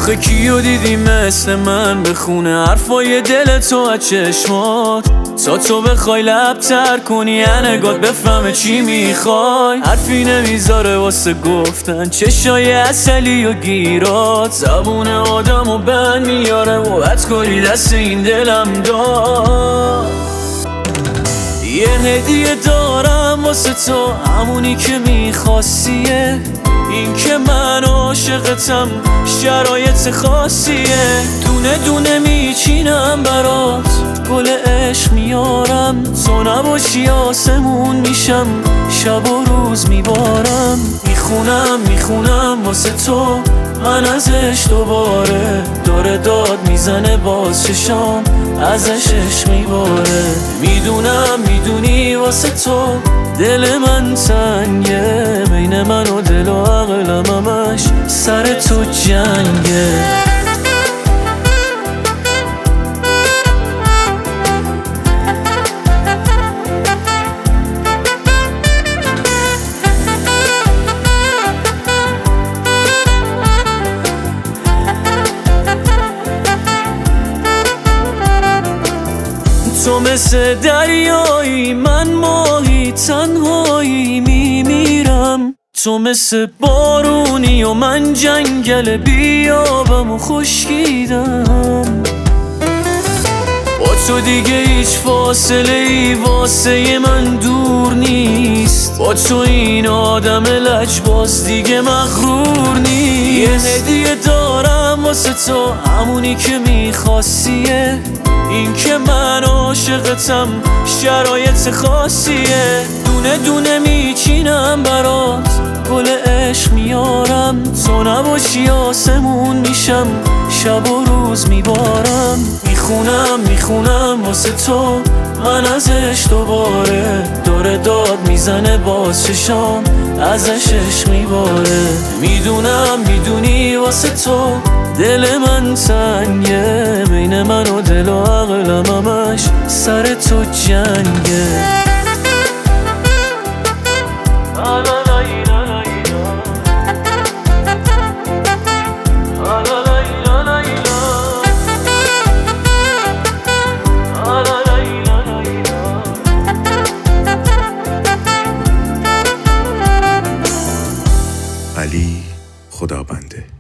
آخه کیو دیدی مثل من بخونه حرفای دل تو از چشمات، تا تو بخوای لب تر کنی نگات بفهمه چی میخوای. حرفی نمیذاره واسه گفتن چشای عسلی و گیرات، زبون آدمو بند میاره و بدکاری دست این دلم داد. یه هدیه دارم واسه تو، همونی که میخواستیه، این که من عاشقتم شرایط خاصیه. دونه دونه میچینم برات، گل عشق میارم، تو نباشی آسمون میشم، شب و روز میبارم. میخونم واسه تو من ازش دوباره، داره داد میزنه باز چشام ازش عشق میباره. میدونی واسه تو دل من تنگه، بین من و دل و عقلم همش سر تو جنگه. تو مثل دریایی، من ماهی تنهایی میمیرم. تو مثل بارونی و من جنگل بیابم و خشکیدم. با تو دیگه هیچ فاصله ای واسه من دور نیست، با تو این آدم لجباز دیگه مغرور نیست. یه هدیه دارم واسه تو، همونی که میخواستیه، این که من عاشقتم شرایط خاصیه. دونه دونه میچینم برات، گل عشق میارم، تو نباشی آسمون میشم، شب و روز میبارم. میخونم واسه تو من ازش دوباره، داره داد میزنه باز چشام ازش عشق میباره. میدونی واسه تو دل من تنگه، بین من و دل و عقلم همش سر تو جنگه. علی خدابنده.